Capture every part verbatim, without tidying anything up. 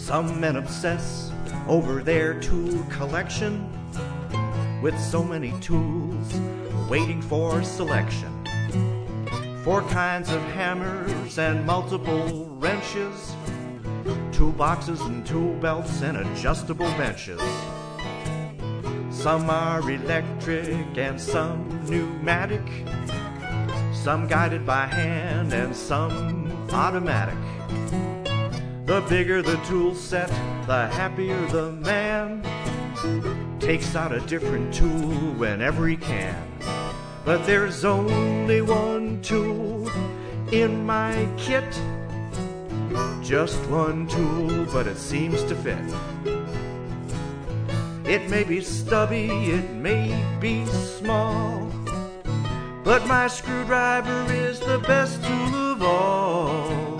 Some men obsess over their tool collection, with so many tools waiting for selection. Four kinds of hammers and multiple wrenches, toolboxes and tool belts and adjustable benches. Some are electric and some pneumatic, some guided by hand and some automatic. The bigger the tool set, the happier the man. Takes out a different tool whenever he can. But there's only one tool in my kit. Just one tool, but it seems to fit. It may be stubby, it may be small, but my screwdriver is the best tool of all.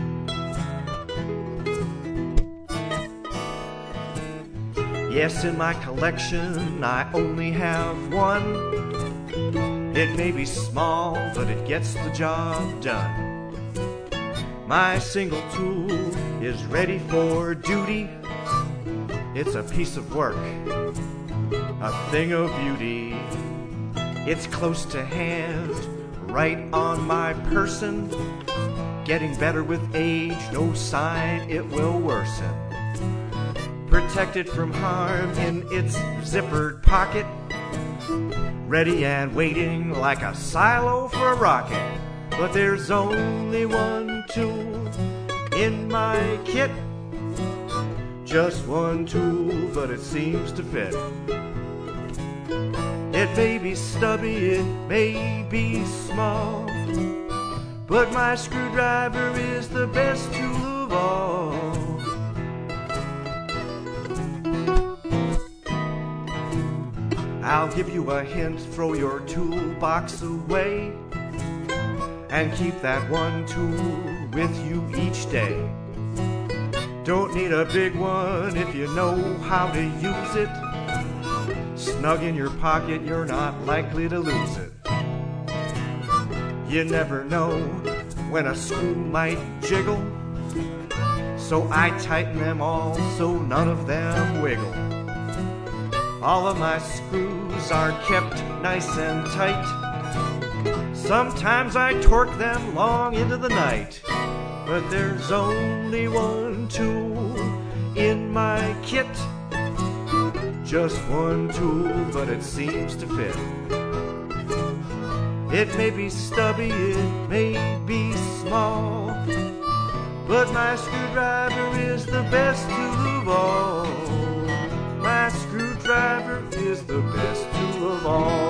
Yes, in my collection I only have one. It may be small, but it gets the job done. My single tool is ready for duty. It's a piece of work, a thing of beauty. It's close to hand, right on my person. Getting better with age, no sign it will worsen. Protected from harm in its zippered pocket, ready and waiting like a silo for a rocket. But there's only one tool in my kit. Just one tool, but it seems to fit. It may be stubby, it may be small, but my screwdriver is the best tool of all. I'll give you a hint, throw your toolbox away, and keep that one tool with you each day. Don't need a big one if you know how to use it. Snug in your pocket, you're not likely to lose it. You never know when a screw might jiggle, so I tighten them all so none of them wiggle. All of my screws are kept nice and tight. Sometimes I torque them long into the night. But there's only one tool in my kit. Just one tool, but it seems to fit. It may be stubby, it may be small, but my screwdriver is the best tool of all. My screwdriver is the best tool of all.